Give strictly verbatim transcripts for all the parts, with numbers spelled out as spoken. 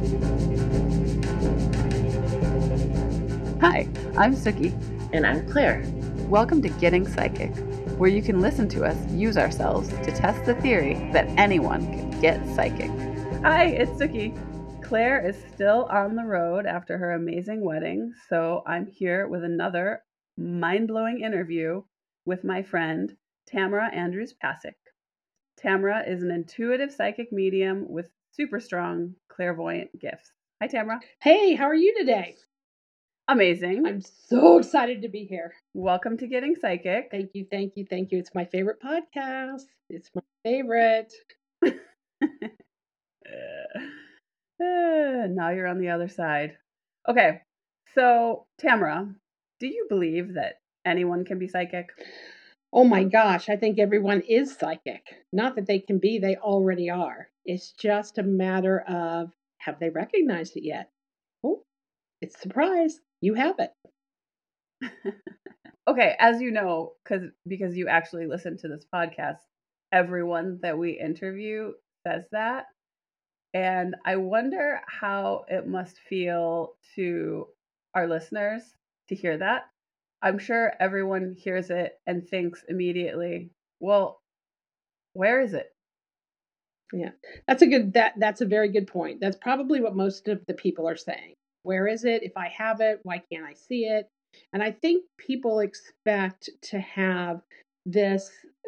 Hi, I'm Suki. And I'm Claire. Welcome to Getting Psychic, where you can listen to us use ourselves to test the theory that anyone can get psychic. Hi, it's Suki. Claire is still on the road after her amazing wedding, so I'm here with another mind-blowing interview with my friend, Tamara Andrews-Pasick. Tamara is an intuitive psychic medium with super strong clairvoyant gifts. Hi, Tamara. Hey, how are you today? Amazing. I'm so excited to be here. Welcome to Getting Psychic. Thank you, thank you, thank you. It's my favorite podcast. It's my favorite. uh, now you're on the other side. Okay, so Tamara, do you believe that anyone can be psychic? Oh my gosh, I think everyone is psychic. Not that they can be, they already are. It's just a matter of, have they recognized it yet? Oh, it's a surprise. You have it. Okay, as you know, because because you actually listen to this podcast, everyone that we interview says that. And I wonder how it must feel to our listeners to hear that. I'm sure everyone hears it and thinks immediately, well, where is it? Yeah, that's a good, that that's a very good point. That's probably what most of the people are saying. Where is it? If I have it, why can't I see it? And I think people expect to have this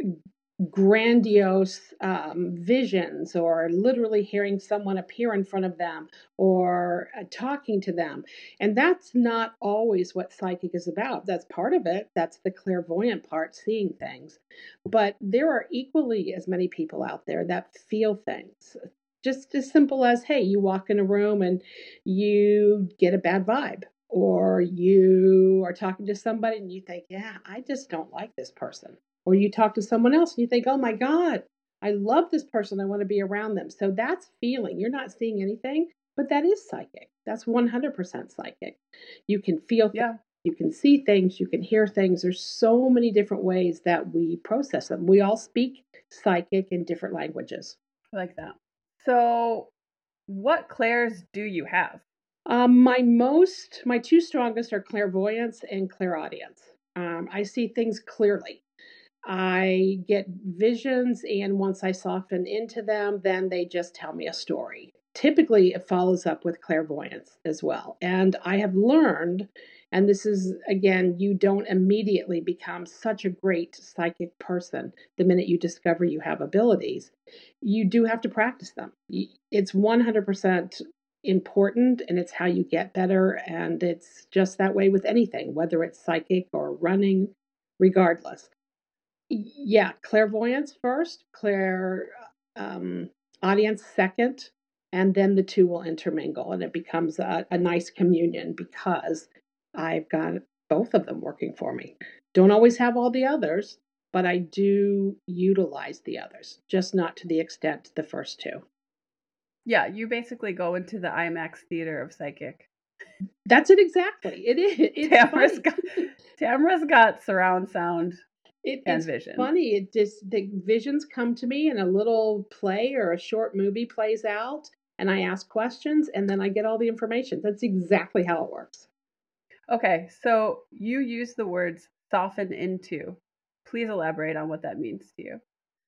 grandiose um, visions, or literally hearing someone appear in front of them, or uh, talking to them. And that's not always what psychic is about. That's part of it. That's the clairvoyant part, seeing things. But there are equally as many people out there that feel things. Just as simple as, hey, you walk in a room and you get a bad vibe, or you are talking to somebody and you think, yeah, I just don't like this person. Or you talk to someone else and you think, oh my God, I love this person. I want to be around them. So that's feeling. You're not seeing anything, but that is psychic. That's one hundred percent psychic. You can feel things, Yeah. you can see things, you can hear things. There's so many different ways that we process them. We all speak psychic in different languages. I like that. So, what clairs do you have? Um, my most, my two strongest are clairvoyance and clairaudience. Um, I see things clearly. I get visions, and once I soften into them, then they just tell me a story. Typically, it follows up with clairvoyance as well. And I have learned, and this is, again, you don't immediately become such a great psychic person the minute you discover you have abilities. You do have to practice them. It's one hundred percent important, and it's how you get better. And it's just that way with anything, whether it's psychic or running, regardless. Yeah, clairvoyance first, clair um, audience second, and then the two will intermingle, and it becomes a, a nice communion because I've got both of them working for me. Don't always have all the others, but I do utilize the others, just not to the extent the first two. Yeah, you basically go into the IMAX theater of psychic. That's it exactly. It is. It's Tamara's funny. got, Tamara's got surround sound It, and it's vision. funny. It just, the visions come to me, and a little play or a short movie plays out, and I ask questions, and then I get all the information. That's exactly how it works. Okay, so you use the words soften into. Please elaborate on what that means to you.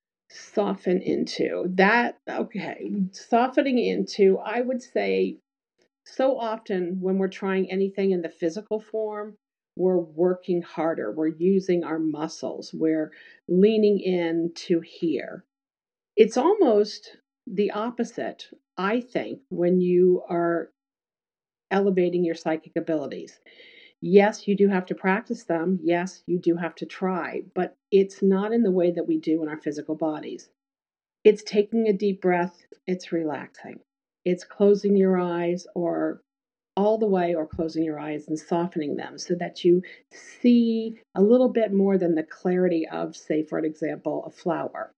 Soften into that. Okay, softening into, I would say, so often when we're trying anything in the physical form, we're working harder. We're using our muscles. We're leaning in to hear. It's almost the opposite, I think, when you are elevating your psychic abilities. Yes, you do have to practice them. Yes, you do have to try, but it's not in the way that we do in our physical bodies. It's taking a deep breath, it's relaxing. It's closing your eyes, or all the way, or closing your eyes and softening them so that you see a little bit more than the clarity of, say, for an example, a flower.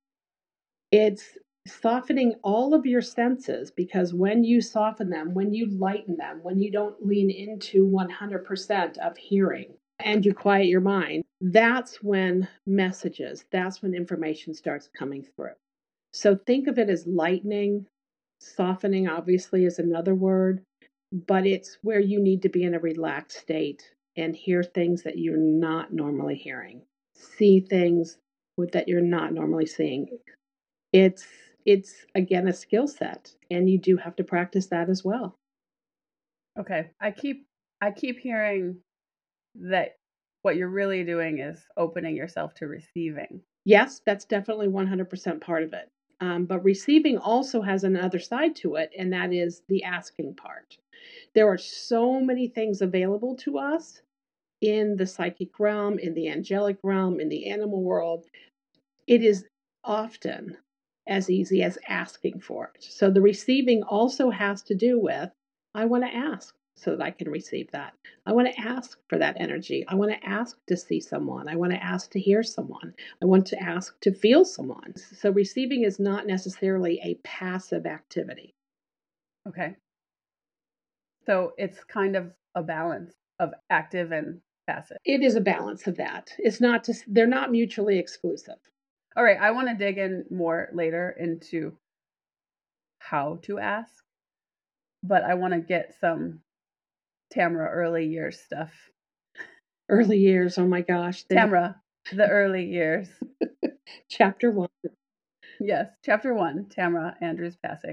It's softening all of your senses, because when you soften them, when you lighten them, when you don't lean into one hundred percent of hearing and you quiet your mind, that's when messages, that's when information starts coming through. So think of it as lightening Softening, obviously, is another word, but it's where you need to be in a relaxed state and hear things that you're not normally hearing, see things with, that you're not normally seeing. It's it's again a skill set, and you do have to practice that as well. Okay, I keep I keep hearing that what you're really doing is opening yourself to receiving. Yes, that's definitely one hundred percent part of it. Um, but receiving also has another side to it, and that is the asking part. There are so many things available to us in the psychic realm, in the angelic realm, in the animal world. It is often as easy as asking for it. So the receiving also has to do with, I want to ask so that I can receive that. I want to ask for that energy. I want to ask to see someone. I want to ask to hear someone. I want to ask to feel someone. So receiving is not necessarily a passive activity. Okay. So it's kind of a balance of active and passive. It is a balance of that. It's not just, they're not mutually exclusive. All right, I want to dig in more later into how to ask, but I want to get some Tamra early years stuff. Early years, oh my gosh. They... Tamra, the early years. Chapter one. Yes, chapter one, Tamra Andrews Pasek.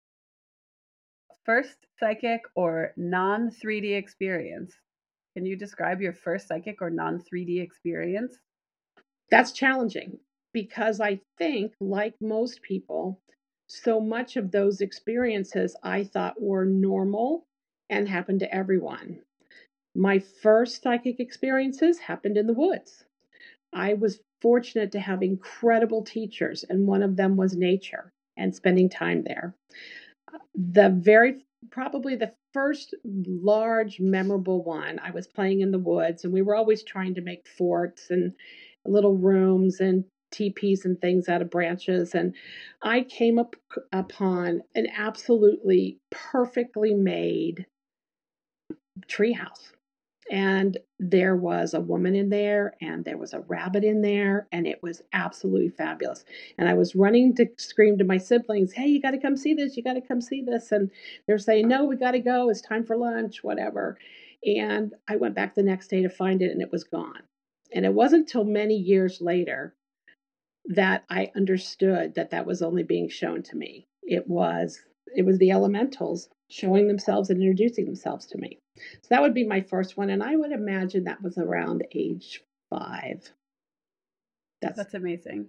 First psychic or non three D experience. Can you describe your first psychic or non three D experience? That's challenging because I think, like most people, so much of those experiences I thought were normal and happened to everyone. My first psychic experiences happened in the woods. I was fortunate to have incredible teachers, and one of them was nature and spending time there. The very, probably the first large, memorable one, I was playing in the woods, and we were always trying to make forts and little rooms and teepees and things out of branches. And I came up upon an absolutely perfectly made treehouse. And there was a woman in there, and there was a rabbit in there, and it was absolutely fabulous. And I was running to scream to my siblings, hey, you got to come see this. You got to come see this. And they're saying, no, we got to go. It's time for lunch, whatever. And I went back the next day to find it, and it was gone. And it wasn't until many years later that I understood that that was only being shown to me. It was it was the elementals showing themselves and introducing themselves to me. So that would be my first one, and I would imagine that was around age five. That's, That's amazing.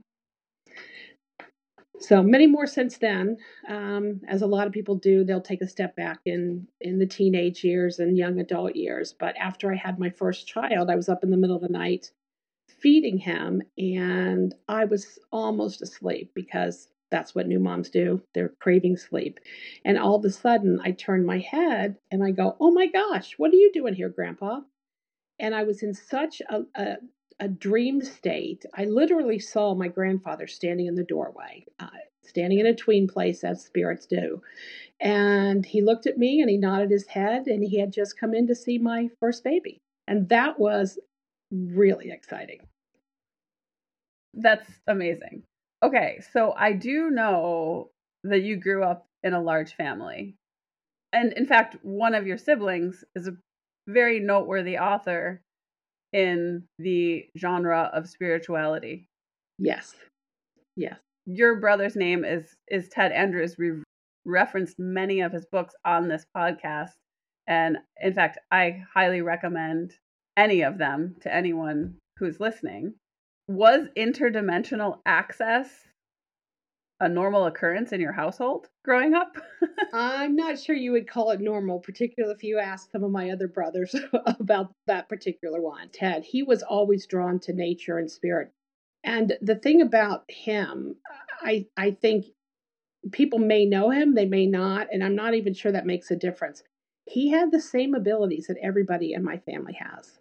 So many more since then. Um, as a lot of people do, they'll take a step back in, in the teenage years and young adult years. But after I had my first child, I was up in the middle of the night feeding him, and I was almost asleep because that's what new moms do. They're craving sleep. And all of a sudden, I turned my head and I go, oh my gosh, what are you doing here, Grandpa? And I was in such a, a, a dream state. I literally saw my grandfather standing in the doorway, uh, standing in a tween place as spirits do. And he looked at me and he nodded his head, and he had just come in to see my first baby. And that was really exciting. That's amazing. Okay, so I do know that you grew up in a large family. And in fact, one of your siblings is a very noteworthy author in the genre of spirituality. Yes. Yes. Your brother's name is is Ted Andrews. We've referenced many of his books on this podcast. And in fact, I highly recommend any of them to anyone who's listening. Was interdimensional access a normal occurrence in your household growing up? I'm not sure you would call it normal, particularly if you asked some of my other brothers about that particular one. Ted, he was always drawn to nature and spirit. And the thing about him, I, I think people may know him, they may not, and I'm not even sure that makes a difference. He had the same abilities that everybody in my family has.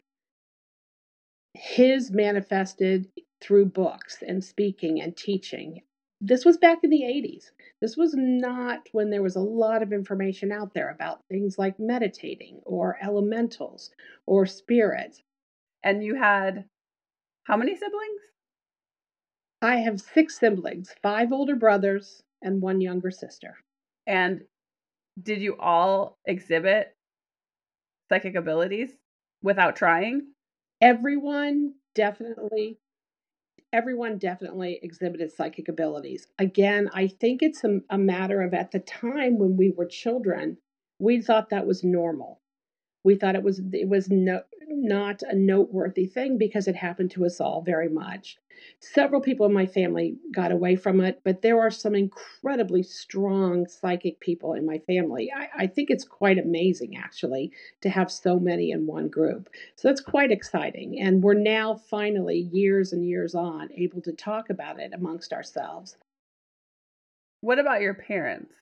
His manifested through books and speaking and teaching. This was back in the eighties. This was not when there was a lot of information out there about things like meditating or elementals or spirits. And you had how many siblings? I have six siblings, five older brothers and one younger sister. And did you all exhibit psychic abilities without trying? Everyone definitely everyone definitely exhibited psychic abilities. Again, I think it's a, a matter of at the time when we were children, we thought that was normal. We thought it was it was no, not a noteworthy thing because it happened to us all very much. Several people in my family got away from it, but there are some incredibly strong psychic people in my family. I, I think it's quite amazing, actually, to have so many in one group. So that's quite exciting. And we're now finally, years and years on, able to talk about it amongst ourselves. What about your parents?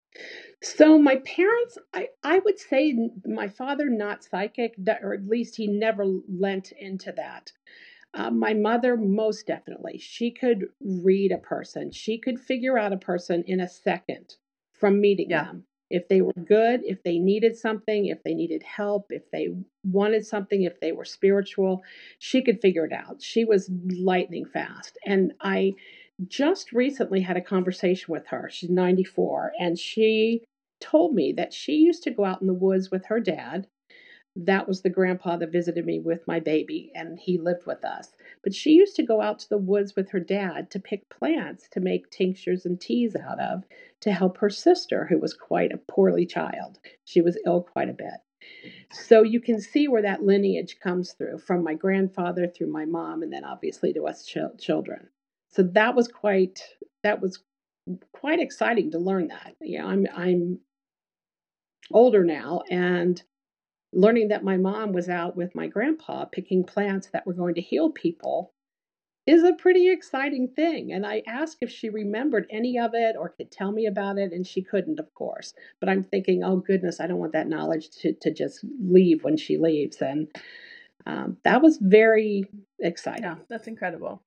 So my parents, I, I would say my father not psychic, or at least he never lent into that. Uh, my mother, most definitely, she could read a person. She could figure out a person in a second from meeting Yeah. them. If they were good, if they needed something, if they needed help, if they wanted something, if they were spiritual, she could figure it out. She was lightning fast. And I just recently had a conversation with her. She's ninety-four, and she told me that she used to go out in the woods with her dad. That was the grandpa that visited me with my baby, and he lived with us. But she used to go out to the woods with her dad to pick plants to make tinctures and teas out of to help her sister, who was quite a poorly child. She was ill quite a bit. So you can see where that lineage comes through from my grandfather through my mom, and then obviously to us ch- children. So that was quite that was quite exciting to learn that. Yeah, I'm I'm older now, and learning that my mom was out with my grandpa picking plants that were going to heal people is a pretty exciting thing. And I asked if she remembered any of it or could tell me about it, and she couldn't, of course. But I'm thinking, oh goodness, I don't want that knowledge to, to just leave when she leaves. And um, that was very exciting. Yeah, that's incredible.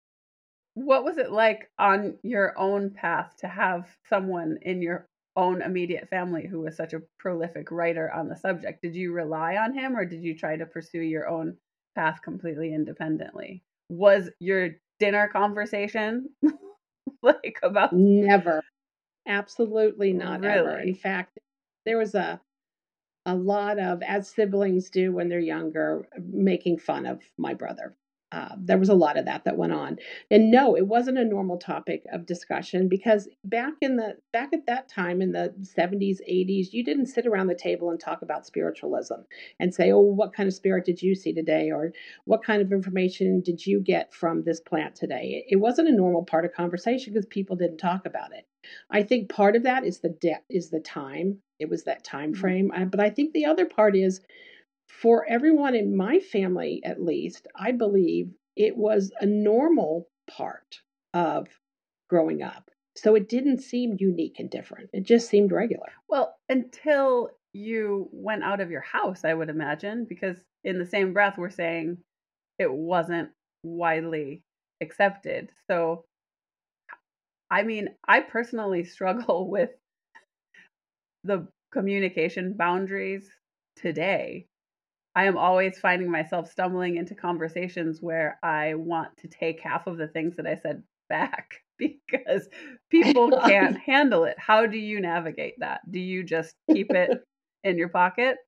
What was it like on your own path to have someone in your own immediate family who was such a prolific writer on the subject? Did you rely on him or did you try to pursue your own path completely independently? Was your dinner conversation like about Never, absolutely not ever. In really? fact, there was a a lot of, as siblings do when they're younger, making fun of my brother. Uh, there was a lot of that that went on, and no, it wasn't a normal topic of discussion because back in the back at that time in the seventies, eighties, you didn't sit around the table and talk about spiritualism and say, "Oh, what kind of spirit did you see today?" or "What kind of information did you get from this plant today?" It wasn't a normal part of conversation because people didn't talk about it. I think part of that is the de- is the time. It was that time Mhm. frame. Uh, but I think the other part is for everyone in my family, at least, I believe it was a normal part of growing up. So it didn't seem unique and different. It just seemed regular. Well, until you went out of your house, I would imagine, because in the same breath, we're saying it wasn't widely accepted. So, I mean, I personally struggle with the communication boundaries today. I am always finding myself stumbling into conversations where I want to take half of the things that I said back because people can't handle it. How do you navigate that? Do you just keep it in your pocket?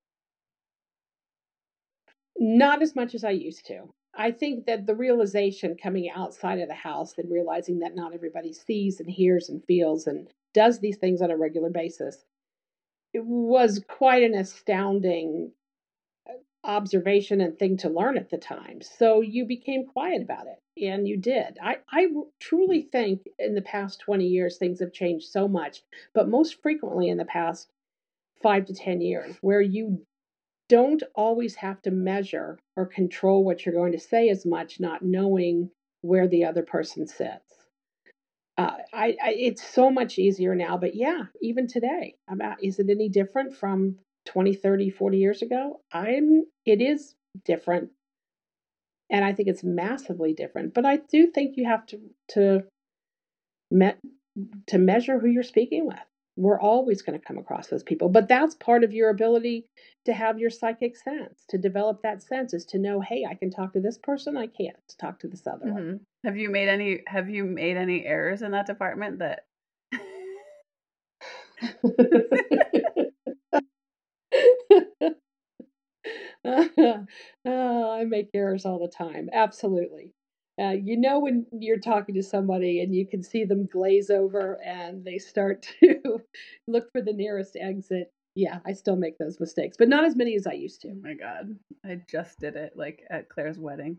Not as much as I used to. I think that the realization coming outside of the house and realizing that not everybody sees and hears and feels and does these things on a regular basis, it was quite an astounding observation and thing to learn at the time. So you became quiet about it, and you did. I, I truly think in the past twenty years, things have changed so much, but most frequently in the past five to ten years, where you don't always have to measure or control what you're going to say as much, not knowing where the other person sits. Uh, I, I, it's so much easier now, but yeah, even today, about is it any different from twenty, thirty, forty years ago? I'm, it is different, and I think it's massively different. But I do think you have to to me, to measure who you're speaking with. We're always going to come across those people, but that's part of your ability to have your psychic sense, to develop that sense, is to know, hey, I can talk to this person, I can't talk to this other one. Mm-hmm. Have you made any have you made any errors in that department that Oh, I make errors all the time. Absolutely. Uh, you know when you're talking to somebody and you can see them glaze over and they start to look for the nearest exit. Yeah, I still make those mistakes, but not as many as I used Oh to. my God. I just did it like at Claire's wedding.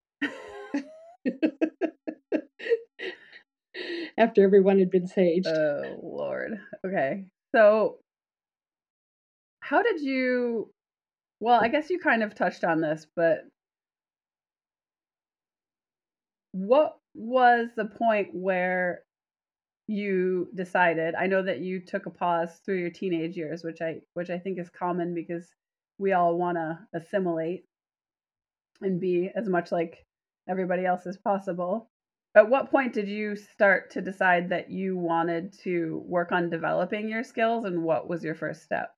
After everyone had been saged. Oh, Lord. Okay. So, how did you? Well, I guess you kind of touched on this, but what was the point where you decided? I know that you took a pause through your teenage years, which I which I think is common because we all want to assimilate and be as much like everybody else as possible. At what point did you start to decide that you wanted to work on developing your skills, and what was your first step?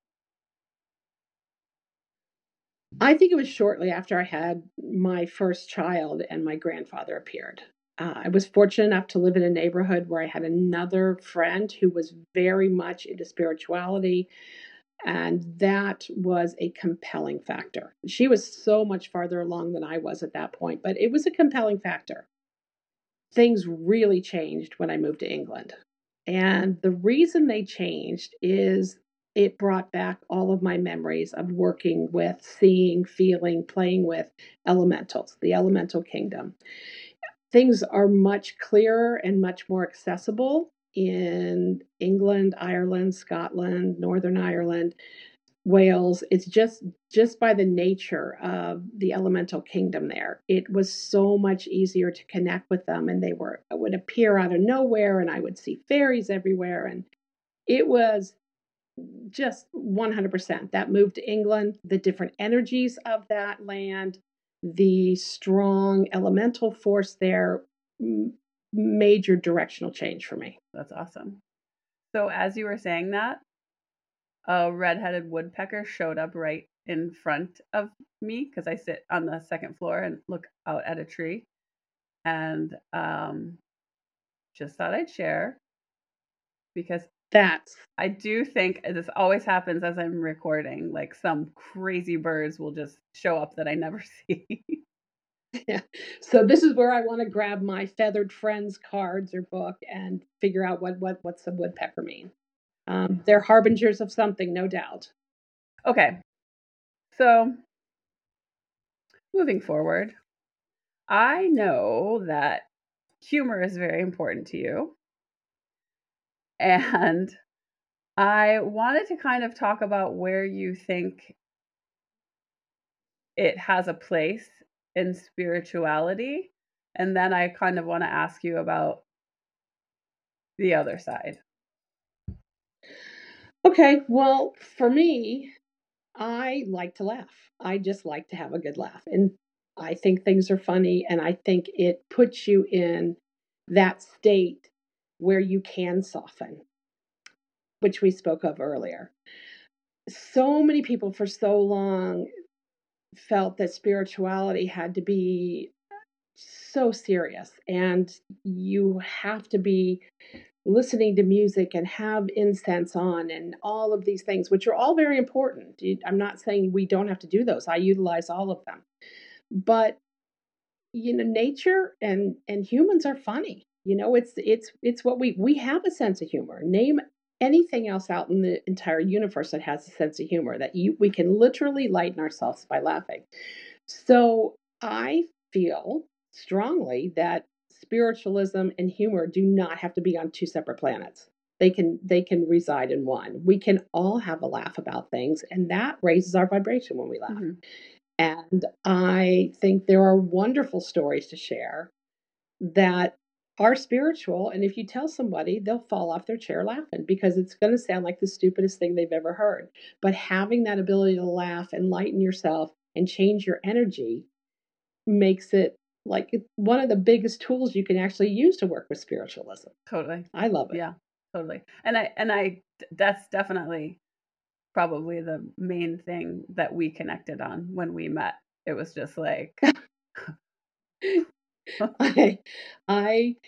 I think it was shortly after I had my first child and my grandfather appeared. Uh, I was fortunate enough to live in a neighborhood where I had another friend who was very much into spirituality, and that was a compelling factor. She was so much farther along than I was at that point, but it was a compelling factor. Things really changed when I moved to England. And the reason they changed is it brought back all of my memories of working with, seeing, feeling, playing with elementals, the elemental kingdom. Things are much clearer and much more accessible in England, Ireland, Scotland, Northern Ireland, Wales. It's just just by the nature of the elemental kingdom there. It was so much easier to connect with them, and they were would appear out of nowhere, and I would see fairies everywhere, and it was just one hundred percent. That move to England, the different energies of that land, the strong elemental force there, major directional change for me. That's awesome. So, as you were saying that, a red-headed woodpecker showed up right in front of me because I sit on the second floor and look out at a tree. And um, just thought I'd share because That's I do think this always happens as I'm recording. Like some crazy birds will just show up that I never see. Yeah. So this is where I want to grab my feathered friends cards or book and figure out what what what's the woodpecker mean. Um, they're harbingers of something, no doubt. Okay, so moving forward, I know that humor is very important to you, and I wanted to kind of talk about where you think it has a place in spirituality, and then I kind of want to ask you about the other side. Okay, well, for me, I like to laugh. I just like to have a good laugh. And I think things are funny, and I think it puts you in that state where you can soften, which we spoke of earlier. So many people for so long felt that spirituality had to be so serious and you have to be listening to music and have incense on and all of these things, which are all very important. I'm not saying we don't have to do those. I utilize all of them. But you know, nature and and humans are funny. You know, it's it's it's what we we have a sense of humor. Name anything else out in the entire universe that has a sense of humor that you we can literally lighten ourselves by laughing. So I feel strongly that spiritualism and humor do not have to be on two separate planets. They can they can reside in one. We can all have a laugh about things, and that raises our vibration when we laugh. Mm-hmm. And I think there are wonderful stories to share that are spiritual. And if you tell somebody, they'll fall off their chair laughing because it's going to sound like the stupidest thing they've ever heard. But having that ability to laugh and lighten yourself and change your energy makes it like one of the biggest tools you can actually use to work with spiritualism. Totally. I love it. Yeah, totally. And I and I that's definitely probably the main thing that we connected on when we met. It was just like I, I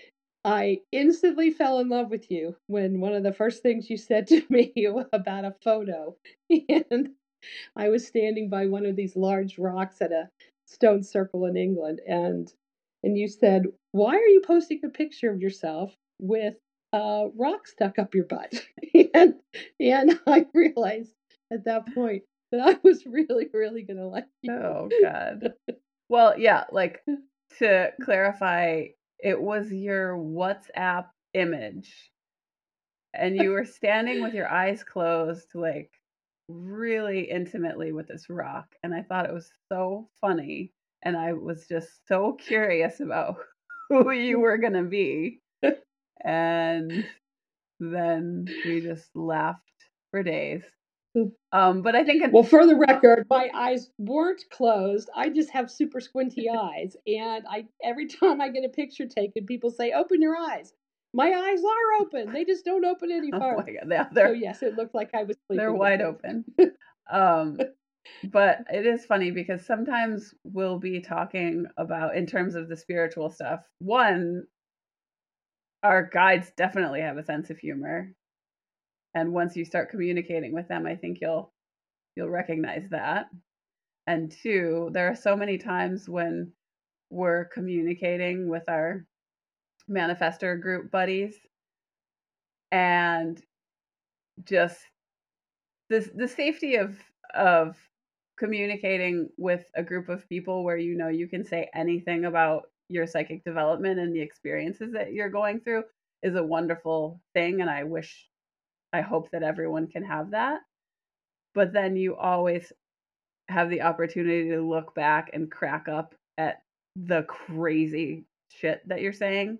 I instantly fell in love with you when one of the first things you said to me about a photo. And I was standing by one of these large rocks at a stone circle in England, and and you said, "Why are you posting a picture of yourself with a rock stuck up your butt?" and and I realized at that point that I was really, really gonna like you. Oh God. Well, yeah, like to clarify, it was your WhatsApp image, and you were standing with your eyes closed, like really intimately with this rock. And I thought it was so funny. And I was just so curious about who you were going to be. And then we just laughed for days. Um, but I think, well, for the record, my eyes weren't closed. I just have super squinty eyes, and I every time I get a picture taken, people say, "Open your eyes." My eyes are open; they just don't open any oh farther. my God, yeah, they're, so yes, it looked like I was sleeping. They're wide open. um, but it is funny because sometimes we'll be talking about, in terms of the spiritual stuff, one, our guides definitely have a sense of humor. And once you start communicating with them, I think you'll you'll recognize that. And two, there are so many times when we're communicating with our manifestor group buddies, and just the the safety of of communicating with a group of people where you know you can say anything about your psychic development and the experiences that you're going through is a wonderful thing, and I wish I hope that everyone can have that. But then you always have the opportunity to look back and crack up at the crazy shit that you're saying.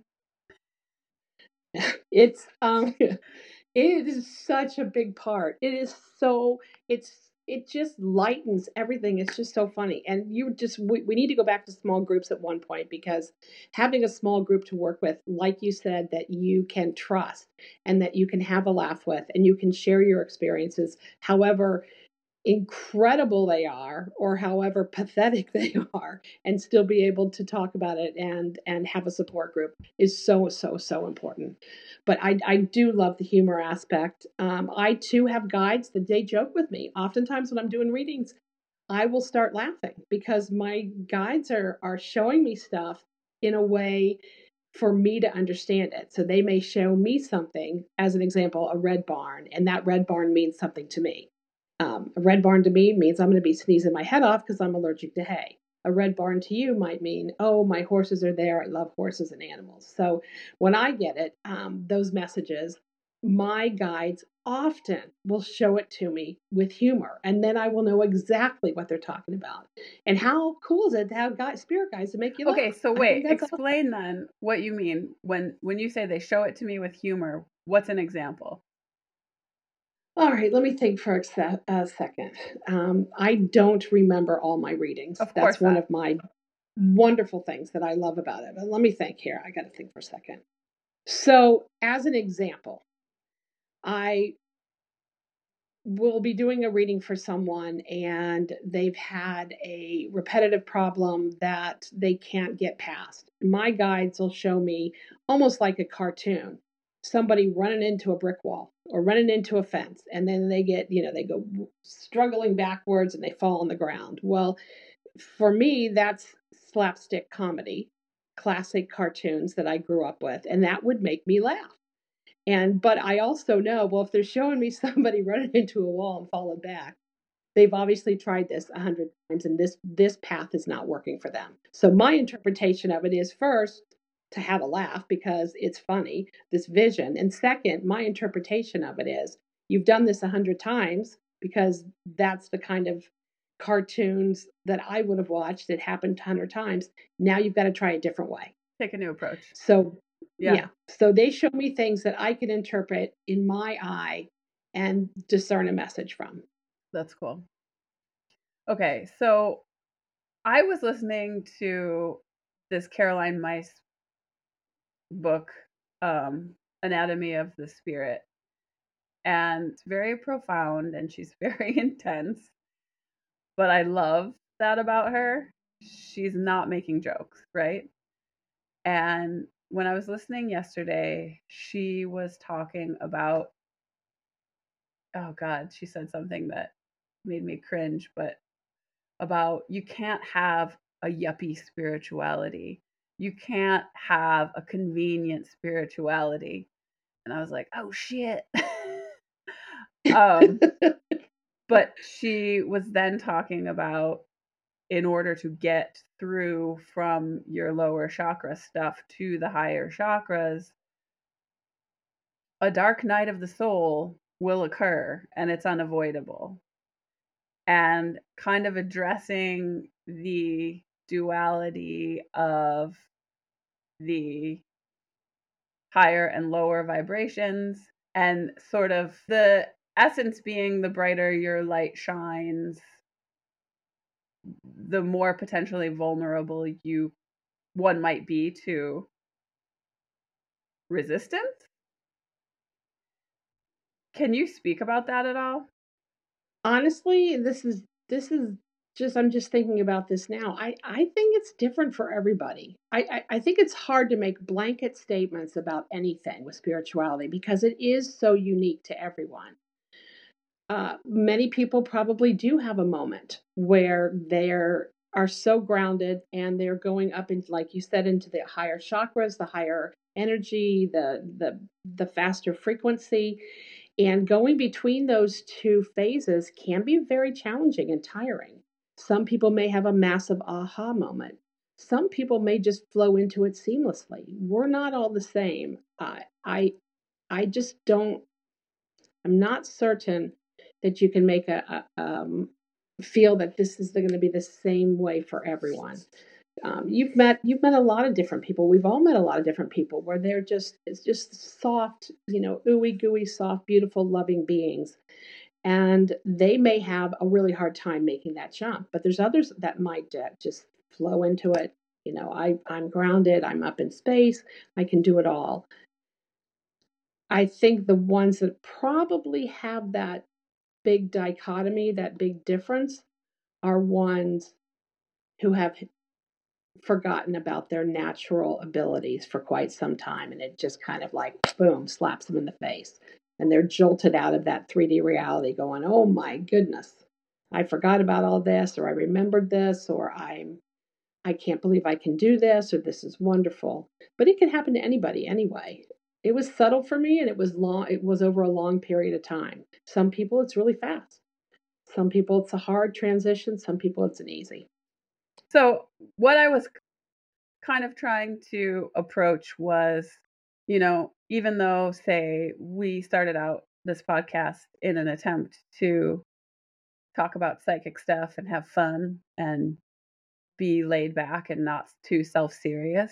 It's um it is such a big part. It is so it's it just lightens everything. It's just so funny. And you just we, we need to go back to small groups at one point, because having a small group to work with, like you said, that you can trust and that you can have a laugh with and you can share your experiences, however incredible they are or however pathetic they are, and still be able to talk about it and and have a support group is so so so important. But i i do love the humor aspect. um, I too have guides that they joke with me. Oftentimes when I'm doing readings, I will start laughing because my guides are are showing me stuff in a way for me to understand it. So they may show me something, as an example, a red barn, and that red barn means something to me. Um, a red barn to me means I'm going to be sneezing my head off because I'm allergic to hay. A red barn to you might mean, oh, my horses are there. I love horses and animals. So when I get it, um, those messages, my guides often will show it to me with humor. And then I will know exactly what they're talking about. And how cool is it to have guys, spirit guides to make you laugh? Okay, so I wait, think that's awesome. explain then what you mean when when you say they show it to me with humor. What's an example? All right, let me think for a, se- a second. Um, I don't remember all my readings. Of That's course one not. of my wonderful things that I love about it. But let me think here. I got to think for a second. So, as an example, I will be doing a reading for someone and they've had a repetitive problem that they can't get past. My guides will show me, almost like a cartoon, somebody running into a brick wall or running into a fence, and then they get, you know, they go struggling backwards and they fall on the ground. Well, for me, that's slapstick comedy, classic cartoons that I grew up with, and that would make me laugh. And but I also know, well, if they're showing me somebody running into a wall and falling back, they've obviously tried this a hundred times, and this this path is not working for them. So my interpretation of it is, first, to have a laugh because it's funny, this vision, and second, my interpretation of it is, you've done this a hundred times because that's the kind of cartoons that I would have watched. It happened a hundred times. Now you've got to try a different way. Take a new approach. So Yeah. yeah. So they show me things that I can interpret in my eye and discern a message from. That's cool. Okay, so I was listening to this Caroline Myss book, um, Anatomy of the Spirit, and it's very profound and she's very intense. But I love that about her. She's not making jokes, right? And when I was listening yesterday, she was talking about, oh God, she said something that made me cringe, but about you can't have a yuppie spirituality. You can't have a convenient spirituality. And I was like, oh shit. um, but she was then talking about, in order to get through from your lower chakra stuff to the higher chakras, a dark night of the soul will occur and it's unavoidable. And kind of addressing the duality of the higher and lower vibrations, and sort of the essence being the brighter your light shines, the more potentially vulnerable you one might be to resistance. Can you speak about that at all? Honestly, this is this is just I'm just thinking about this now. I, I think it's different for everybody. I, I, I think it's hard to make blanket statements about anything with spirituality because it is so unique to everyone. Uh, many people probably do have a moment where they're are so grounded and they're going up into, like you said, into the higher chakras, the higher energy, the the the faster frequency. And going between those two phases can be very challenging and tiring. Some people may have a massive aha moment. Some people may just flow into it seamlessly. We're not all the same. I I I just don't. I'm not certain that you can make a, a um, feel that this is going to be the same way for everyone. Um, you've met you've met a lot of different people. We've all met a lot of different people where they're just it's just soft, you know, ooey gooey, soft, beautiful, loving beings, and they may have a really hard time making that jump. But there's others that might uh, just flow into it. You know, I I'm grounded. I'm up in space. I can do it all. I think the ones that probably have that big dichotomy, that big difference, are ones who have forgotten about their natural abilities for quite some time. And it just kind of like, boom, slaps them in the face. And they're jolted out of that three D reality going, oh my goodness, I forgot about all this, or I remembered this, or I'm, I can't believe I can do this, or this is wonderful. But it can happen to anybody anyway. It was subtle for me and it was long, it was over a long period of time. Some people it's really fast. Some people it's a hard transition. Some people it's an easy. So what I was kind of trying to approach was, you know, even though, say, we started out this podcast in an attempt to talk about psychic stuff and have fun and be laid back and not too self-serious,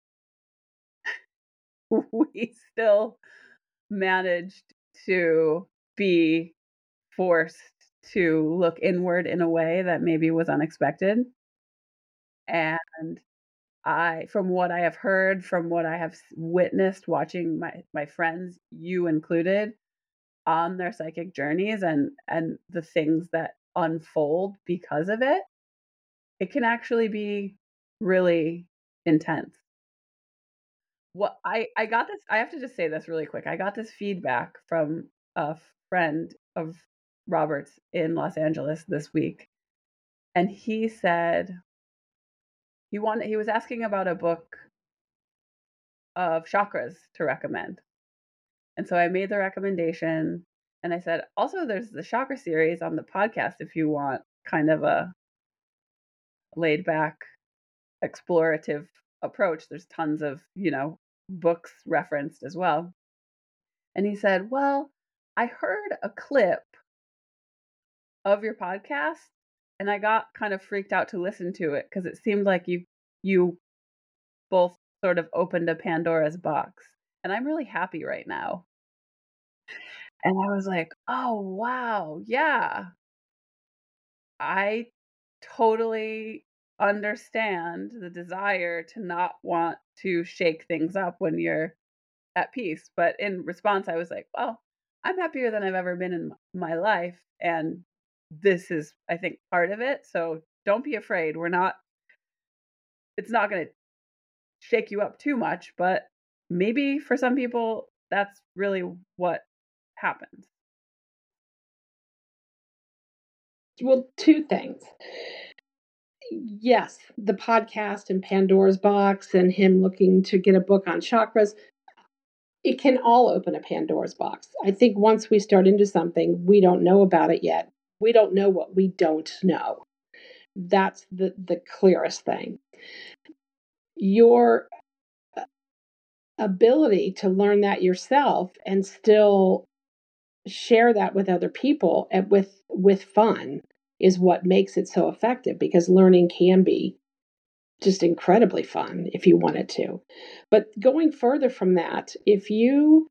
we still managed to be forced to look inward in a way that maybe was unexpected. And I, from what I have heard, from what I have witnessed watching my, my friends, you included, on their psychic journeys and, and the things that unfold because of it, it can actually be really intense. What I, I got this, I have to just say this really quick. I got this feedback from a friend of Robert's in Los Angeles this week. And he said he wanted, he was asking about a book of chakras to recommend. And so I made the recommendation and I said, also, there's the chakra series on the podcast if you want kind of a laid back, explorative approach. There's tons of, you know, books referenced as well. And he said, well, I heard a clip of your podcast and I got kind of freaked out to listen to it because it seemed like you you both sort of opened a Pandora's box. And I'm really happy right now. And I was like, oh, wow. Yeah. I totally understand the desire to not want to shake things up when you're at peace. But in response, I was like, well, I'm happier than I've ever been in my life. And this is, I think, part of it. So don't be afraid. We're not, it's not going to shake you up too much, but maybe for some people, that's really what happens. Well, two things. Yes, the podcast and Pandora's Box and him looking to get a book on chakras, it can all open a Pandora's box. I think once we start into something, we don't know about it yet. We don't know what we don't know. That's the, the clearest thing. Your ability to learn that yourself and still share that with other people and with with fun is what makes it so effective, because learning can be just incredibly fun if you want it to. But going further from that, if you,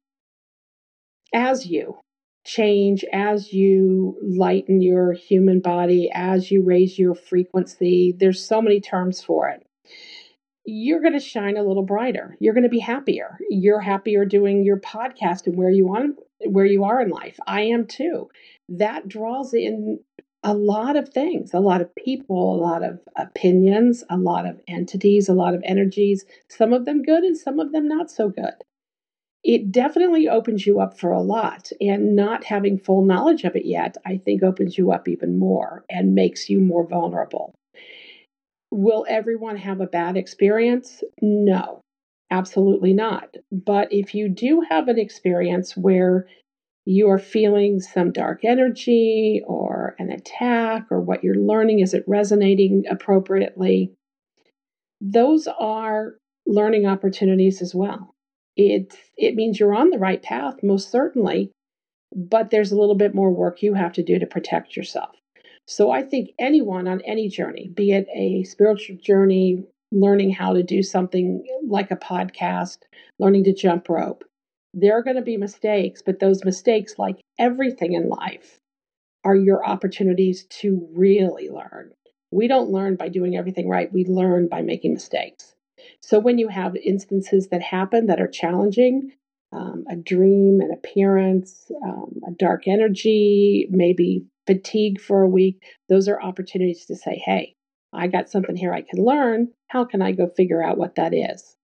as you change, as you lighten your human body, as you raise your frequency, there's so many terms for it, you're going to shine a little brighter. You're going to be happier. You're happier doing your podcast and where you want, where you are in life. I am too. That draws in a lot of things, a lot of people, a lot of opinions, a lot of entities, a lot of energies, some of them good and some of them not so good. It definitely opens you up for a lot, and not having full knowledge of it yet, I think opens you up even more and makes you more vulnerable. Will everyone have a bad experience? No, absolutely not. But if you do have an experience where you are feeling some dark energy or an attack, or what you're learning isn't resonating appropriately, those are learning opportunities as well. It, it means you're on the right path, most certainly, but there's a little bit more work you have to do to protect yourself. So I think anyone on any journey, be it a spiritual journey, learning how to do something like a podcast, learning to jump rope, there are going to be mistakes, but those mistakes, like everything in life, are your opportunities to really learn. We don't learn by doing everything right. We learn by making mistakes. So when you have instances that happen that are challenging, um, a dream, an appearance, um, a dark energy, maybe fatigue for a week, those are opportunities to say, hey, I got something here I can learn. How can I go figure out what that is?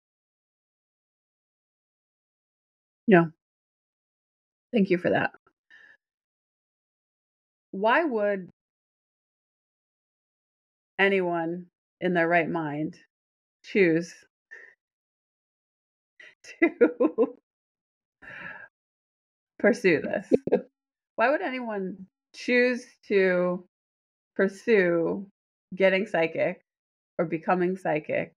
Yeah. Thank you for that. Why would anyone in their right mind choose to pursue this? Why would anyone choose to pursue getting psychic or becoming psychic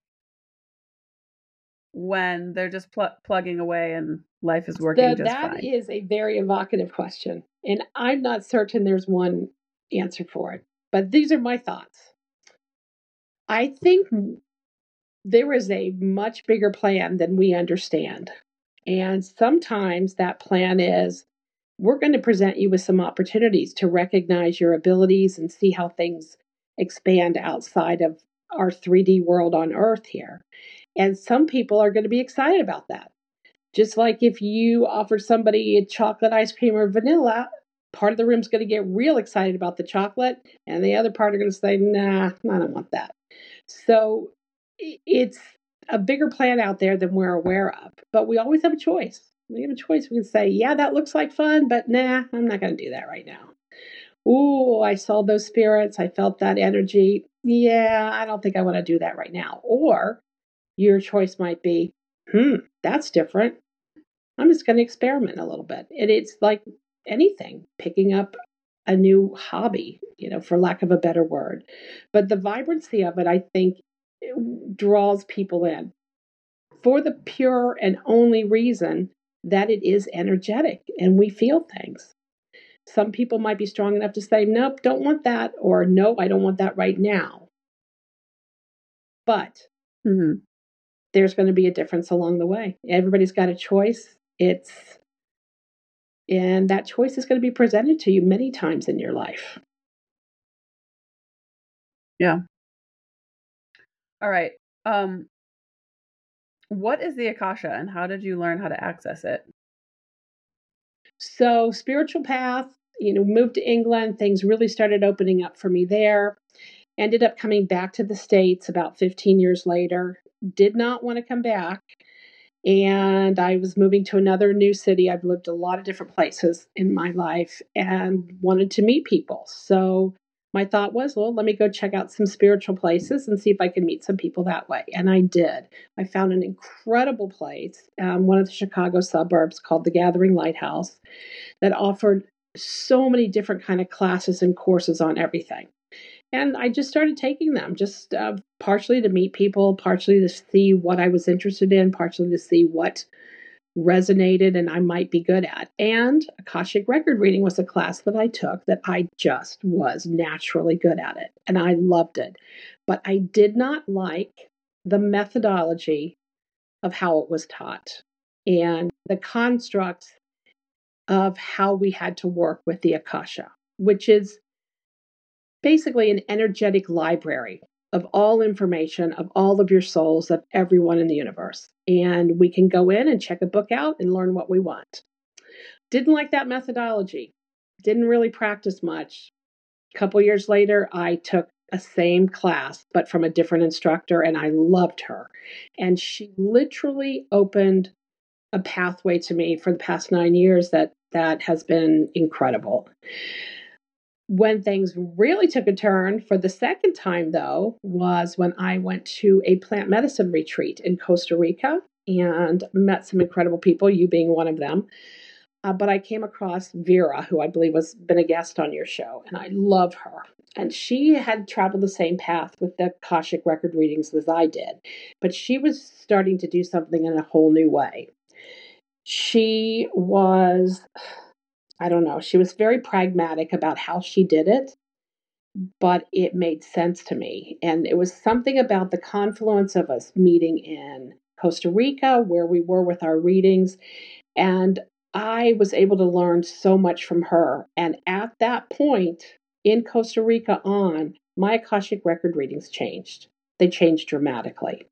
when they're just pl- plugging away and life is working The, just that fine? is a very evocative question, and I'm not certain there's one answer for it, but these are my thoughts. I think there is a much bigger plan than we understand. And sometimes that plan is, we're going to present you with some opportunities to recognize your abilities and see how things expand outside of our three D world on Earth here. And some people are going to be excited about that. Just like if you offer somebody a chocolate ice cream or vanilla, part of the room's going to get real excited about the chocolate, and the other part are going to say, nah, I don't want that. So it's a bigger plan out there than we're aware of, but we always have a choice. We have a choice. We can say, yeah, that looks like fun, but nah, I'm not going to do that right now. Ooh, I saw those spirits. I felt that energy. Yeah, I don't think I want to do that right now. Or your choice might be, hmm, that's different. I'm just going to experiment a little bit. And it's like anything, picking up a new hobby, you know, for lack of a better word. But the vibrancy of it, I think, draws people in for the pure and only reason that it is energetic and we feel things. Some people might be strong enough to say, nope, don't want that, or no, I don't want that right now. But mm-hmm. there's going to be a difference along the way. Everybody's got a choice. It's And that choice is going to be presented to you many times in your life. Yeah. All right. Um, what is the Akasha and how did you learn how to access it? So, spiritual path, you know, moved to England, things really started opening up for me there. Ended up coming back to the States about fifteen years later. Did not want to come back. And I was moving to another new city. I've lived a lot of different places in my life and wanted to meet people. So my thought was, well, let me go check out some spiritual places and see if I can meet some people that way. And I did. I found an incredible place, um, one of the Chicago suburbs called the Gathering Lighthouse, that offered so many different kind of classes and courses on everything. And I just started taking them, just uh, partially to meet people, partially to see what I was interested in, partially to see what resonated and I might be good at. And Akashic Record Reading was a class that I took that I just was naturally good at it. And I loved it. But I did not like the methodology of how it was taught and the constructs of how we had to work with the Akasha, which is basically an energetic library of all information, of all of your souls, of everyone in the universe. And we can go in and check a book out and learn what we want. Didn't like that methodology. Didn't really practice much. A couple years later, I took a same class, but from a different instructor, and I loved her. And she literally opened a pathway to me for the past nine years that that has been incredible. When things really took a turn for the second time, though, was when I went to a plant medicine retreat in Costa Rica and met some incredible people, you being one of them. Uh, but I came across Vera, who I believe has been a guest on your show, and I love her. And she had traveled the same path with the Akashic Record readings as I did, but she was starting to do something in a whole new way. She was, I don't know, she was very pragmatic about how she did it, but it made sense to me. And it was something about the confluence of us meeting in Costa Rica, where we were with our readings, and I was able to learn so much from her. And at that point in Costa Rica on, my Akashic Record readings changed. They changed dramatically.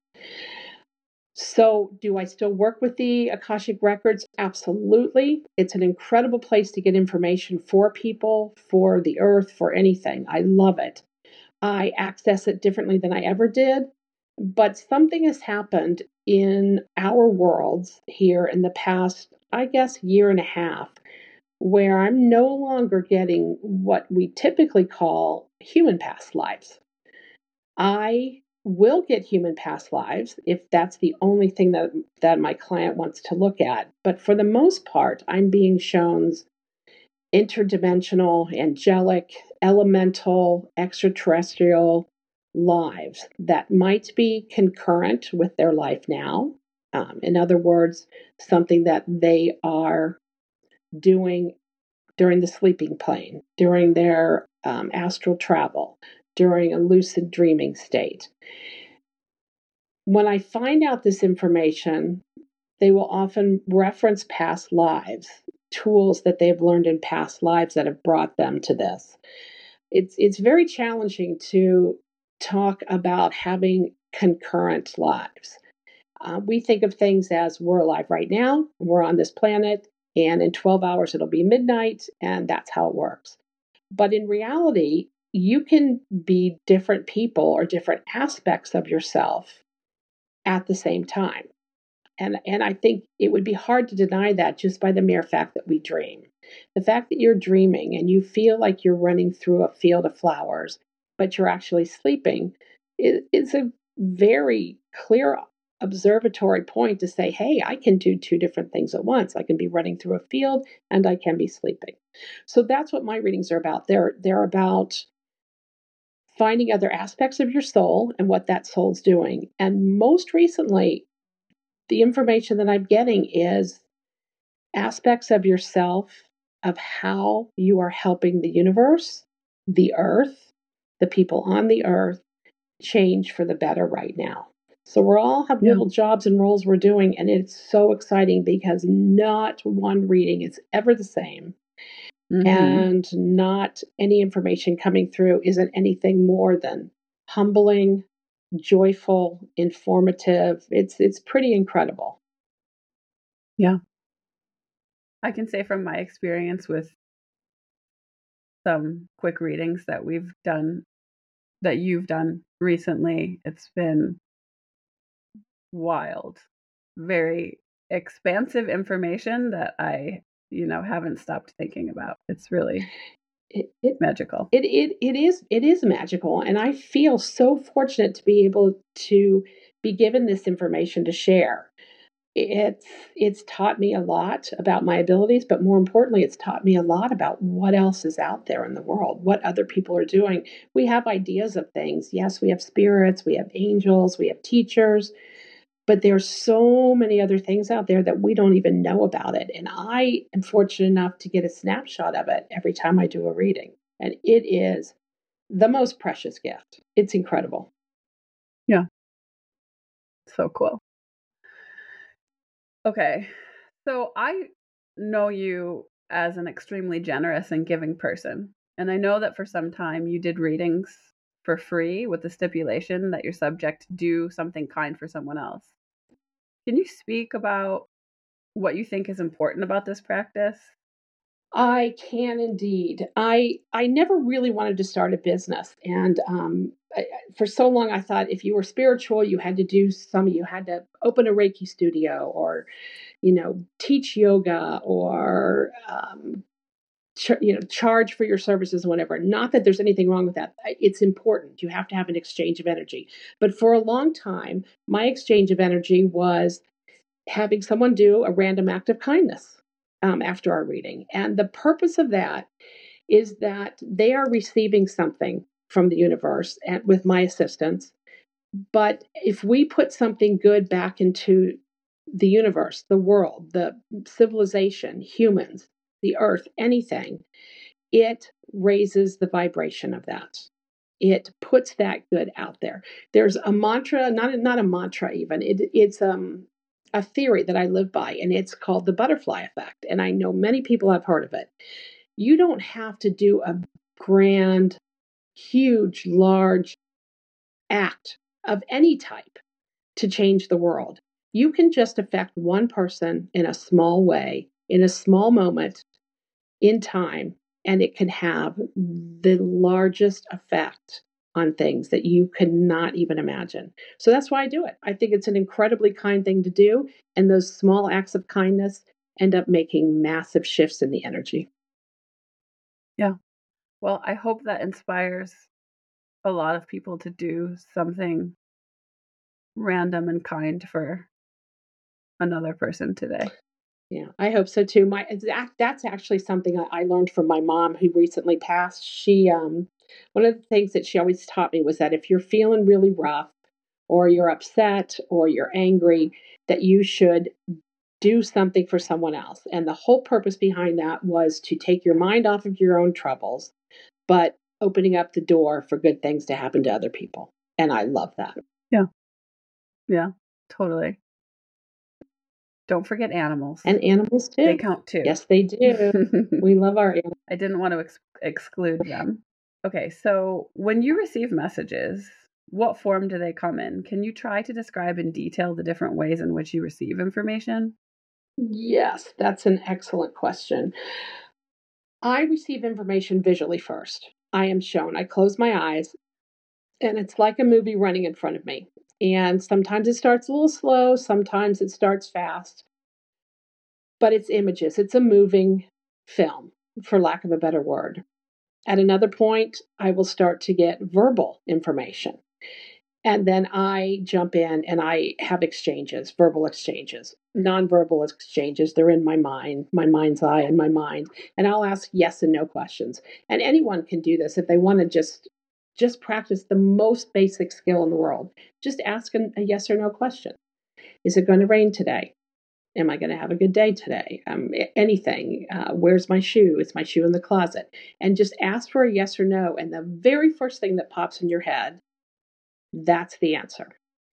So, do I still work with the Akashic Records? Absolutely. It's an incredible place to get information for people, for the earth, for anything. I love it. I access it differently than I ever did. But something has happened in our worlds here in the past, I guess, year and a half, where I'm no longer getting what we typically call human past lives. I will get human past lives if that's the only thing that that my client wants to look at. But for the most part, I'm being shown interdimensional, angelic, elemental, extraterrestrial lives that might be concurrent with their life now. Um, in other words, something that they are doing during the sleeping plane, during their um, astral travel, during a lucid dreaming state. When I find out this information, they will often reference past lives, tools that they've learned in past lives that have brought them to this. It's it's very challenging to talk about having concurrent lives. Uh, we think of things as we're alive right now, we're on this planet, and in twelve hours it'll be midnight, and that's how it works. But in reality, you can be different people or different aspects of yourself at the same time. And, and I think it would be hard to deny that just by the mere fact that we dream. The fact that you're dreaming and you feel like you're running through a field of flowers, but you're actually sleeping, is, is a very clear observatory point to say, hey, I can do two different things at once. I can be running through a field and I can be sleeping. So that's what my readings are about. They're, they're about finding other aspects of your soul and what that soul's doing. And most recently, the information that I'm getting is aspects of yourself, of how you are helping the universe, the earth, the people on the earth change for the better right now. So we all have Yeah. little jobs and roles we're doing, and it's so exciting because not one reading is ever the same. Mhm. And not any information coming through isn't anything more than humbling, joyful, informative. It's it's pretty incredible. Yeah. I can say from my experience with some quick readings that we've done, that you've done recently, it's been wild. Very expansive information that I, you know, haven't stopped thinking about. It's really It, it magical. It, it it is it is magical, and I feel so fortunate to be able to be given this information to share. It's it's taught me a lot about my abilities, but more importantly, it's taught me a lot about what else is out there in the world, what other people are doing. We have ideas of things. Yes, we have spirits, we have angels, we have teachers, but there's so many other things out there that we don't even know about it. And I am fortunate enough to get a snapshot of it every time I do a reading. And it is the most precious gift. It's incredible. Yeah. So cool. Okay. So I know you as an extremely generous and giving person. And I know that for some time you did readings for free with the stipulation that your subject do something kind for someone else. Can you speak about what you think is important about this practice? I can indeed. I I never really wanted to start a business, and um, I, for so long I thought if you were spiritual, you had to do some. You had to open a Reiki studio, or you know, teach yoga, or um, ch- you know, charge for your services, whatever. Not that there's anything wrong with that. It's important. You have to have an exchange of energy. But for a long time, my exchange of energy was having someone do a random act of kindness um, after our reading. And the purpose of that is that they are receiving something from the universe and with my assistance. But if we put something good back into the universe, the world, the civilization, humans, the earth, anything, it raises the vibration of that. It puts that good out there. There's a mantra, not not a mantra even. It, it's um a theory that I live by, and it's called the butterfly effect. And I know many people have heard of it. You don't have to do a grand, huge, large act of any type to change the world. You can just affect one person in a small way, in a small moment in time, and it can have the largest effect on things that you could not even imagine. So that's why I do it. I think it's an incredibly kind thing to do, and those small acts of kindness end up making massive shifts in the energy. Yeah. Well, I hope that inspires a lot of people to do something random and kind for another person today. Yeah, I hope so too. My exact that's actually something I, I learned from my mom who recently passed. She um one of the things that she always taught me was that if you're feeling really rough or you're upset or you're angry, that you should do something for someone else. And the whole purpose behind that was to take your mind off of your own troubles, but opening up the door for good things to happen to other people. And I love that. Yeah. Yeah, totally. Don't forget animals. And animals too. They count too. Yes, they do. We love our animals. I didn't want to ex- exclude them. Okay, so when you receive messages, what form do they come in? Can you try to describe in detail the different ways in which you receive information? Yes, that's an excellent question. I receive information visually first. I am shown. I close my eyes, and it's like a movie running in front of me. And sometimes it starts a little slow, sometimes it starts fast, but it's images. It's a moving film, for lack of a better word. At another point, I will start to get verbal information. And then I jump in and I have exchanges, verbal exchanges, nonverbal exchanges. They're in my mind, my mind's eye, and my mind. And I'll ask yes and no questions. And anyone can do this if they want to just just practice the most basic skill in the world. Just ask a, a yes or no question. Is it going to rain today? Am I going to have a good day today? Um, anything. Uh, where's my shoe? Is my shoe in the closet? And just ask for a yes or no. And the very first thing that pops in your head, that's the answer.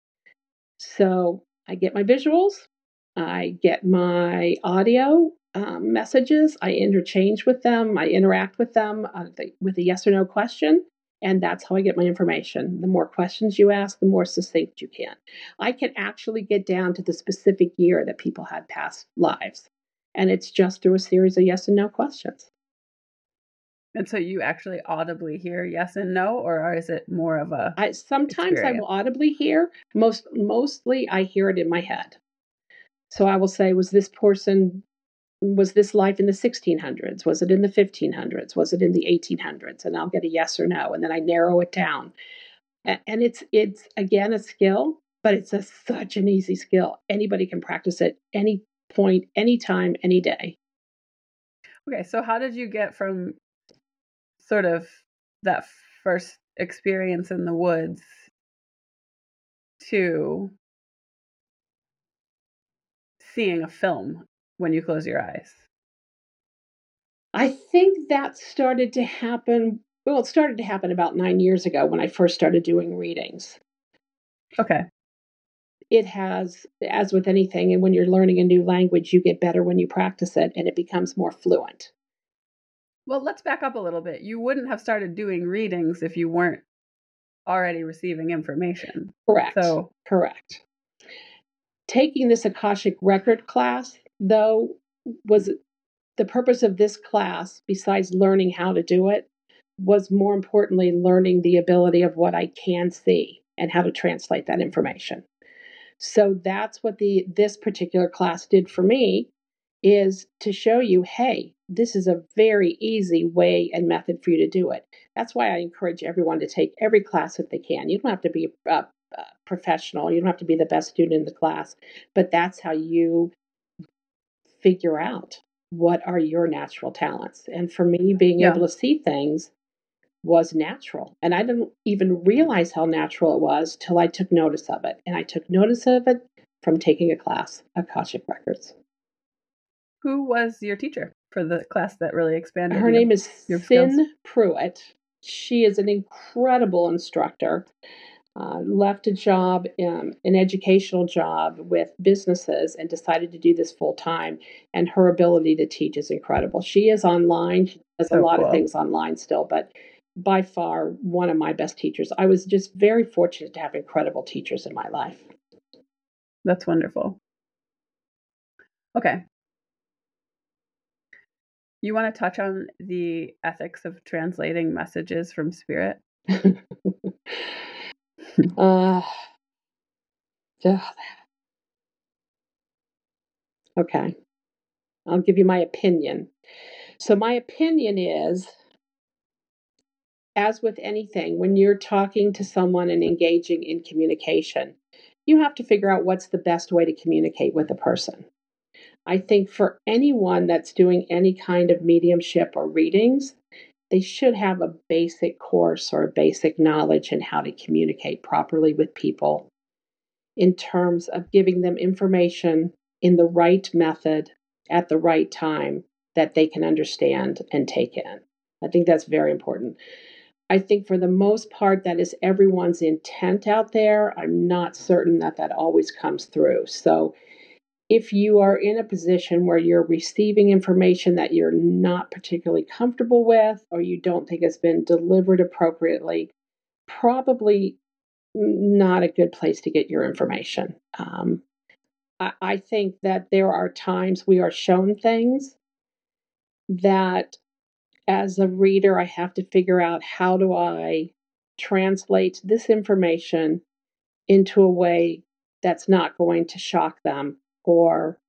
So I get my visuals, I get my audio um, messages, I interchange with them, I interact with them uh, the, with a yes or no question, and that's how I get my information. The more questions you ask, the more succinct you can. I can actually get down to the specific year that people had past lives, and it's just through a series of yes and no questions. And so you actually audibly hear yes and no, or is it more of a I sometimes experience? I will audibly hear. Most mostly I hear it in my head. So I will say, was this person, was this life in the sixteen hundreds? Was it in the fifteen hundreds? Was it in the eighteen hundreds? And I'll get a yes or no. And then I narrow it down. And it's, it's again, a skill, but it's a, such an easy skill. Anybody can practice it any point, anytime, any day. Okay. So how did you get from sort of that first experience in the woods to seeing a film when you close your eyes? I think that started to happen. Well, it started to happen about nine years ago when I first started doing readings. Okay. It has, as with anything, and when you're learning a new language, you get better when you practice it and it becomes more fluent. Well, let's back up a little bit. You wouldn't have started doing readings if you weren't already receiving information. Correct. So, correct. Taking this Akashic record class, though, was the purpose of this class, besides learning how to do it, was more importantly learning the ability of what I can see and how to translate that information. So that's what the this particular class did for me, is to show you, hey, this is a very easy way and method for you to do it. That's why I encourage everyone to take every class that they can. You don't have to be a, a professional. You don't have to be the best student in the class, but that's how you figure out what are your natural talents. And for me, being yeah. able to see things was natural. And I didn't even realize how natural it was till I took notice of it. And I took notice of it from taking a class, Akashic Records. Who was your teacher for the class that really expanded? Her you, name is your Finn skills? Pruitt. She is an incredible instructor. Uh, left a job, um, an educational job with businesses, and decided to do this full time. And her ability to teach is incredible. She is online. She does So a lot cool. of things online still, but by far one of my best teachers. I was just very fortunate to have incredible teachers in my life. That's wonderful. Okay. You want to touch on the ethics of translating messages from spirit? uh, okay. I'll give you my opinion. So my opinion is, as with anything, when you're talking to someone and engaging in communication, you have to figure out what's the best way to communicate with a person. I think for anyone that's doing any kind of mediumship or readings, they should have a basic course or a basic knowledge in how to communicate properly with people in terms of giving them information in the right method at the right time that they can understand and take in. I think that's very important. I think for the most part, that is everyone's intent out there. I'm not certain that that always comes through. So if you are in a position where you're receiving information that you're not particularly comfortable with, or you don't think it's been delivered appropriately, probably not a good place to get your information. Um, I, I think that there are times we are shown things that, as a reader, I have to figure out, how do I translate this information into a way that's not going to shock them or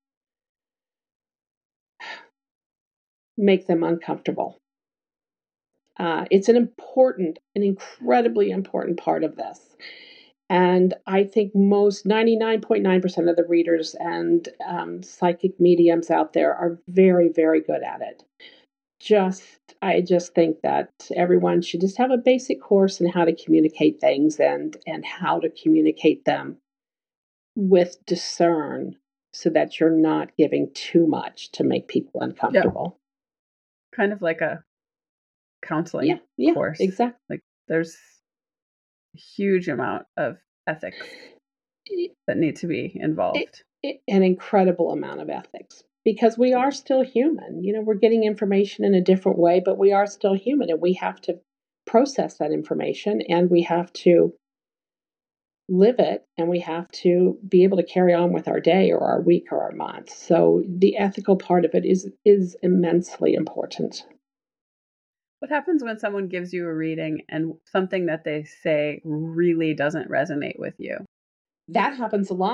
make them uncomfortable. Uh, it's an important, an incredibly important part of this. And I think most ninety-nine point nine percent of the readers and um, psychic mediums out there are very, very good at it. Just, I just think that everyone should just have a basic course in how to communicate things and, and how to communicate them with discern, so that you're not giving too much to make people uncomfortable. Yeah. Kind of like a counseling yeah, yeah, course. Exactly. Like there's a huge amount of ethics that need to be involved. It, it, an incredible amount of ethics, because we are still human. You know, we're getting information in a different way, but we are still human, and we have to process that information, and we have to live it, and we have to be able to carry on with our day or our week or our month. So the ethical part of it is is immensely important. What happens when someone gives you a reading and something that they say really doesn't resonate with you? That happens a lot.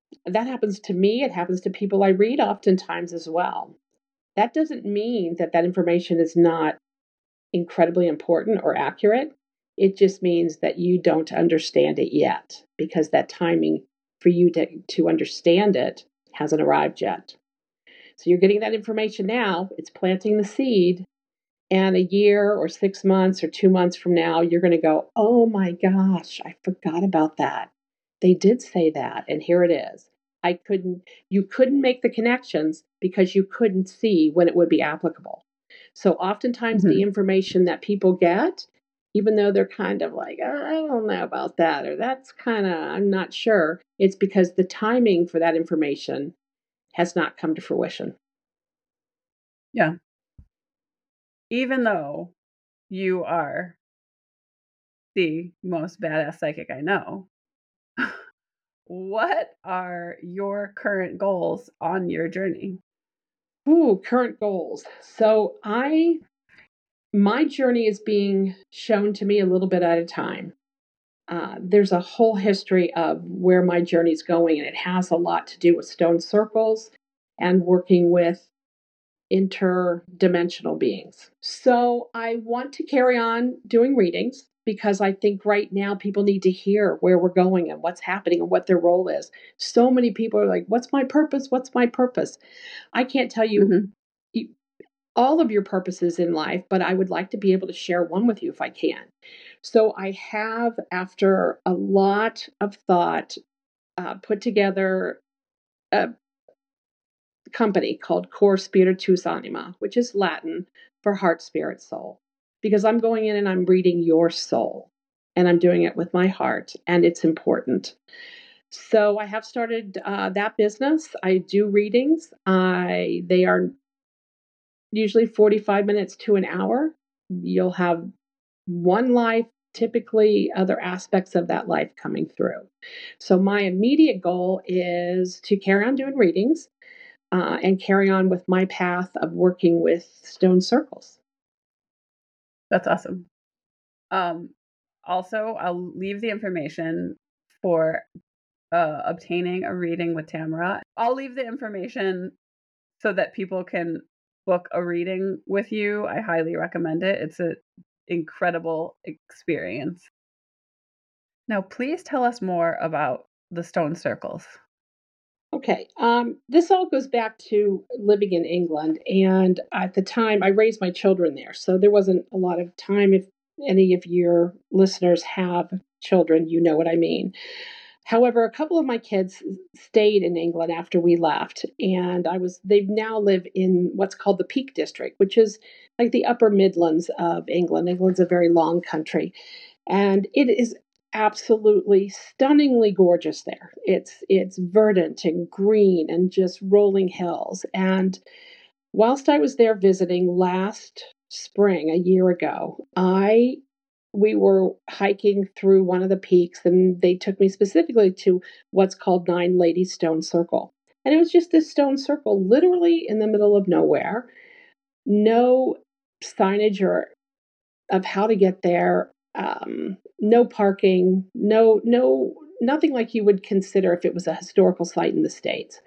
That happens to me. It happens to people I read oftentimes as well. That doesn't mean that that information is not incredibly important or accurate. It just means that you don't understand it yet because that timing for you to, to understand it hasn't arrived yet. So you're getting that information now, it's planting the seed, and a year or six months or two months from now, you're going to go, oh my gosh, I forgot about that. They did say that, and here it is. I couldn't, you couldn't make the connections because you couldn't see when it would be applicable. So oftentimes Mm-hmm. the information that people get, even though they're kind of like, oh, I don't know about that, or that's kind of, I'm not sure, it's because the timing for that information has not come to fruition. Yeah. Even though you are the most badass psychic I know, what are your current goals on your journey? Ooh, current goals. So I, my journey is being shown to me a little bit at a time. Uh, there's a whole history of where my journey is going, and it has a lot to do with stone circles and working with interdimensional beings. So I want to carry on doing readings because I think right now people need to hear where we're going and what's happening and what their role is. So many people are like, what's my purpose? What's my purpose? I can't tell you Mm-hmm. all of your purposes in life, but I would like to be able to share one with you if I can. So I have, after a lot of thought, uh, put together a company called Cor Spiritus Anima, which is Latin for heart, spirit, soul. Because I'm going in and I'm reading your soul, and I'm doing it with my heart, and it's important. So I have started uh, that business. I do readings. I they are usually forty-five minutes to an hour. You'll have one life, typically other aspects of that life coming through. So my immediate goal is to carry on doing readings uh, and carry on with my path of working with stone circles. That's awesome. Um, also, I'll leave the information for uh, obtaining a reading with Tamara. I'll leave the information so that people can book a reading with you. I highly recommend it. It's an incredible experience. Now, please tell us more about the stone circles. Okay, um, this all goes back to living in England, and at the time I raised my children there, so there wasn't a lot of time. If any of your listeners have children, you know what I mean. However, a couple of my kids stayed in England after we left, and I was they now live in what's called the Peak District, which is like the upper Midlands of England. England's a very long country, and it is absolutely stunningly gorgeous there. It's it's verdant and green and just rolling hills. And whilst I was there visiting last spring, a year ago, I we were hiking through one of the peaks, and they took me specifically to what's called Nine Ladies Stone Circle. And it was just this stone circle literally in the middle of nowhere. No signage or of how to get there. Um, no parking, no no nothing like you would consider if it was a historical site in the States.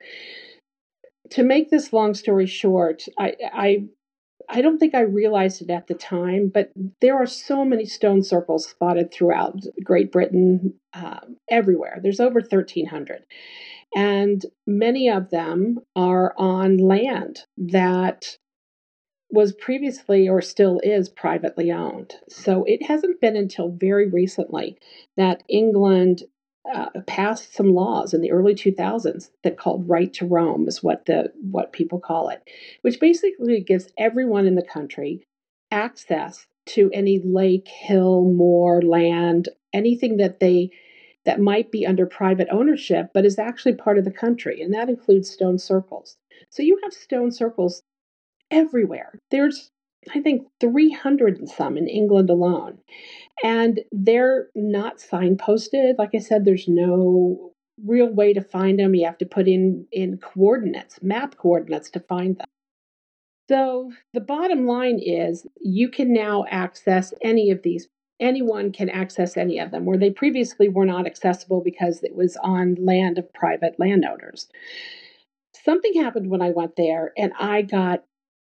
To make this long story short, I, I I don't think I realized it at the time, but there are so many stone circles spotted throughout Great Britain, um, everywhere. There's over thirteen hundred. And many of them are on land that was previously or still is privately owned. So it hasn't been until very recently that England uh, passed some laws in the early two thousands that called right to roam is what the what people call it, which basically gives everyone in the country access to any lake, hill, moor, land, anything that they that might be under private ownership but is actually part of the country, and that includes stone circles. So you have stone circles everywhere. There's, I think, three hundred and some in England alone. And they're not signposted. Like I said, there's no real way to find them. You have to put in, in coordinates, map coordinates to find them. So the bottom line is you can now access any of these anyone can access any of them, where they previously were not accessible because it was on land of private landowners. Something happened when I went there, and I got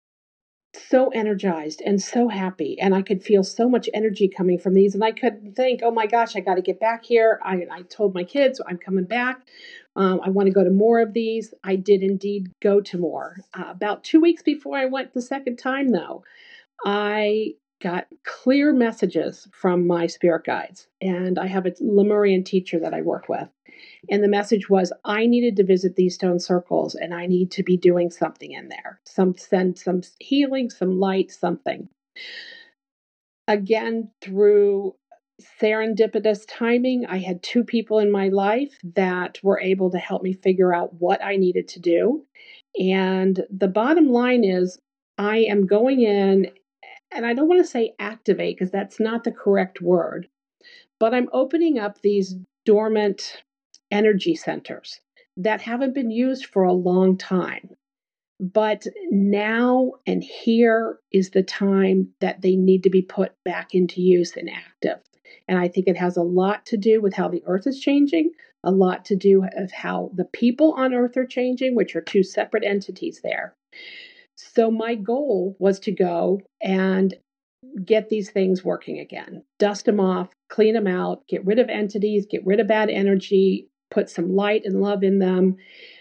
so energized and so happy, and I could feel so much energy coming from these, and I could think, oh my gosh, I got to get back here. I, I told my kids I'm coming back. Um, I want to go to more of these. I did indeed go to more. Uh, about two weeks before I went the second time, though, I got clear messages from my spirit guides, and I have a Lemurian teacher that I work with. And the message was, I needed to visit these stone circles, and I need to be doing something in there. Some send some healing, some light, something. Again, through serendipitous timing, I had two people in my life that were able to help me figure out what I needed to do. And the bottom line is, I am going in, and I don't want to say activate because that's not the correct word, but I'm opening up these dormant energy centers that haven't been used for a long time. But now and here is the time that they need to be put back into use and active. And I think it has a lot to do with how the earth is changing, a lot to do with how the people on earth are changing, which are two separate entities there. So my goal was to go and get these things working again, dust them off, clean them out, get rid of entities, get rid of bad energy, put some light and love in them.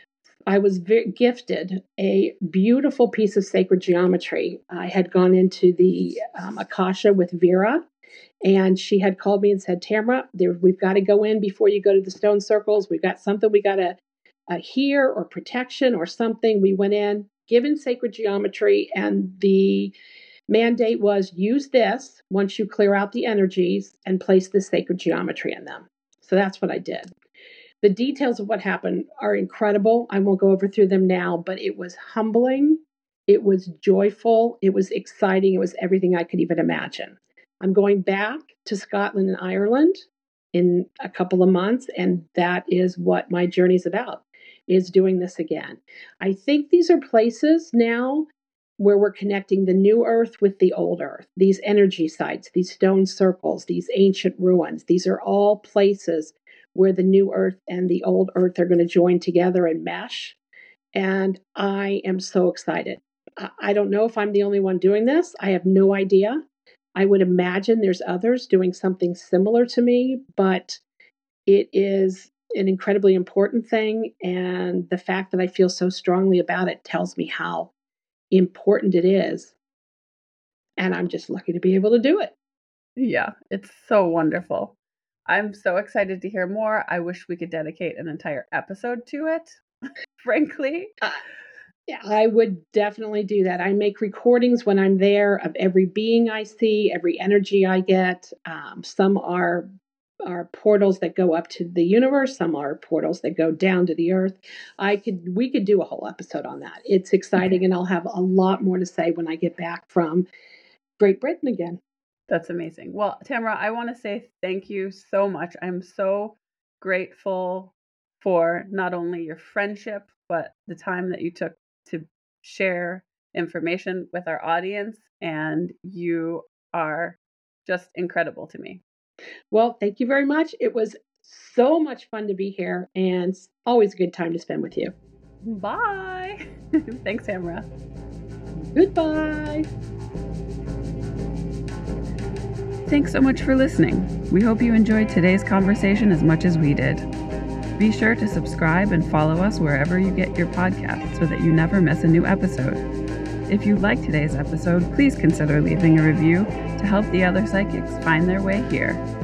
I was very gifted a beautiful piece of sacred geometry. I had gone into the um, Akasha with Vera, and she had called me and said, Tamara, there, we've got to go in before you go to the stone circles. We've got something we got to uh, hear or protection or something. We went in, given sacred geometry, and the mandate was use this once you clear out the energies and place the sacred geometry in them. So that's what I did. The details of what happened are incredible. I won't go over through them now, but it was humbling. It was joyful. It was exciting. It was everything I could even imagine. I'm going back to Scotland and Ireland in a couple of months, and that is what my journey is about, is doing this again. I think these are places now where we're connecting the new earth with the old earth, these energy sites, these stone circles, these ancient ruins. These are all places where the new earth and the old earth are going to join together and mesh. And I am so excited. I don't know if I'm the only one doing this. I have no idea. I would imagine there's others doing something similar to me, but it is an incredibly important thing. And the fact that I feel so strongly about it tells me how important it is. And I'm just lucky to be able to do it. Yeah, it's so wonderful. I'm so excited to hear more. I wish we could dedicate an entire episode to it, frankly. Uh, yeah, I would definitely do that. I make recordings when I'm there of every being I see, every energy I get. Um, some are are portals that go up to the universe. Some are portals that go down to the earth. I could, we could do a whole episode on that. It's exciting, okay. And I'll have a lot more to say when I get back from Great Britain again. That's amazing. Well, Tamara, I want to say thank you so much. I'm so grateful for not only your friendship, but the time that you took to share information with our audience. And you are just incredible to me. Well, thank you very much. It was so much fun to be here, and always a good time to spend with you. Bye. Thanks, Tamara. Goodbye. Thanks so much for listening. We hope you enjoyed today's conversation as much as we did. Be sure to subscribe and follow us wherever you get your podcasts so that you never miss a new episode. If you liked today's episode, please consider leaving a review to help the other psychics find their way here.